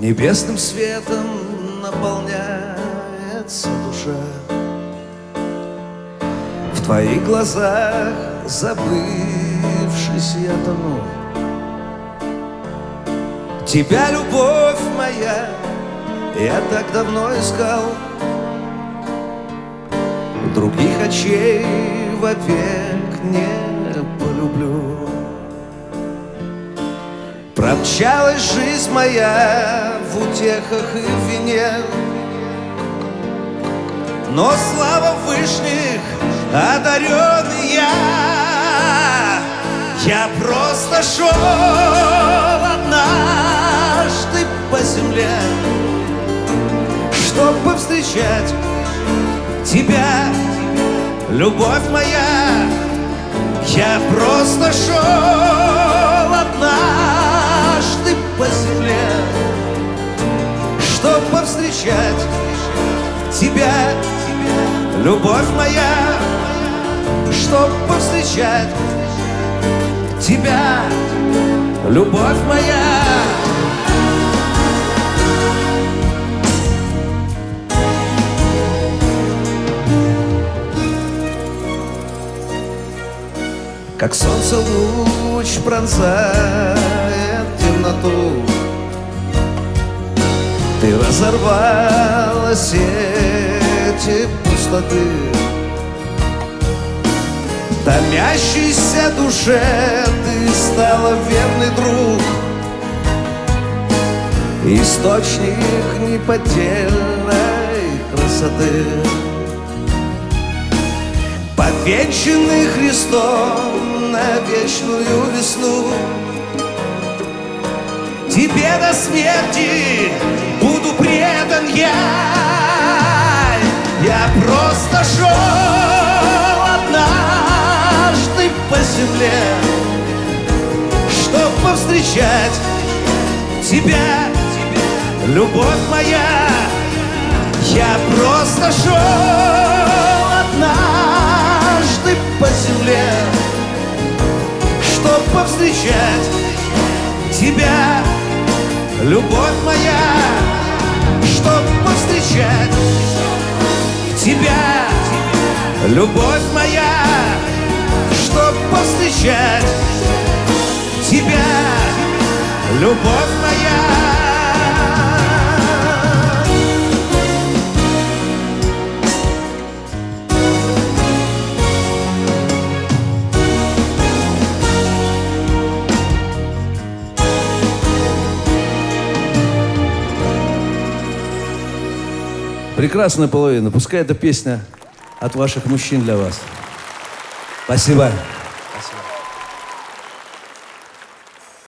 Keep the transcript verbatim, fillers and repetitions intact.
Небесным светом наполняется душа. В твоих глазах, забывшись, я тону. Тебя, любовь моя, я так давно искал. Других очей вовек не полюблю. Промчалась жизнь моя в утехах и в вине, но слава вышних одаренный я. Я просто шел однажды по земле, чтоб повстречать тебя, любовь моя. Я просто шел однажды по земле, чтоб повстречать тебя, любовь моя. Чтоб повстречать тебя, любовь моя. Как солнце луч пронзает темноту, ты разорвала сети пустоты. Томящейся душе ты стала верный друг, источник неподдельной красоты. Повенчанный Христом на вечную весну, тебе до смерти буду предан я. Я просто шел однажды по земле, чтоб повстречать тебя, любовь моя. Я просто шел однажды по земле, чтоб повстречать тебя, любовь моя. Чтоб повстречать тебя, любовь моя. Чтоб повстречать тебя, любовь моя. Прекрасная половина. Пускай эта песня от ваших мужчин для вас. Спасибо.